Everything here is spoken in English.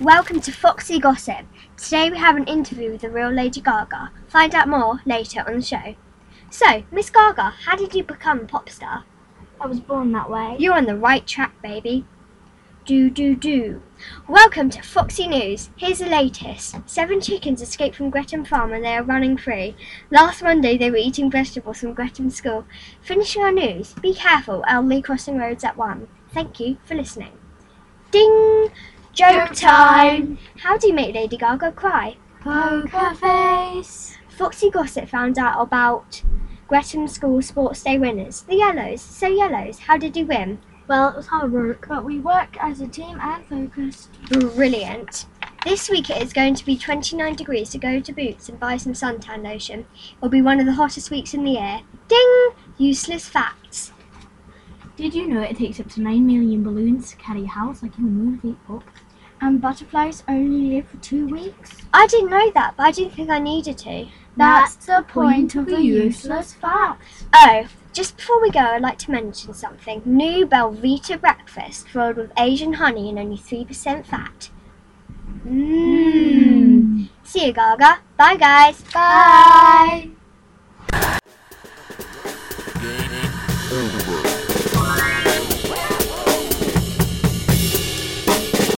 Welcome to Foxy Gossip. Today we have an interview with the real Lady Gaga. Find out more later on the show. So, Miss Gaga, how did you become a pop star? I was born that way. You're on the right track, baby. Welcome to Foxy News. Here's the latest. 7 chickens escaped from Gretton Farm and they are running free. Last Monday they were eating vegetables from Gretton School. Finishing our news. Be careful, elderly crossing roads at 1. Thank you for listening. Ding! Joke time! How do you make Lady Gaga cry? Poker face. Foxy Gossip found out about Gretton School Sports Day winners. The Yellows. So Yellows, how did you win? Well, it was hard work, but we work as a team and focused. Brilliant. This week it is going to be 29 degrees, so go to Boots and buy some suntan lotion. It'll be one of the hottest weeks in the year. Ding! Useless facts. Did you know it takes up to 9 million balloons to carry a house like in the movie Up? And butterflies only live for 2 weeks? I didn't know that, but I didn't think I needed to. That's the point of the useless facts. Oh, just before we go, I'd like to mention something. New Belvita breakfast filled with Asian honey and only 3% fat. See you, Gaga. Bye, guys. Bye.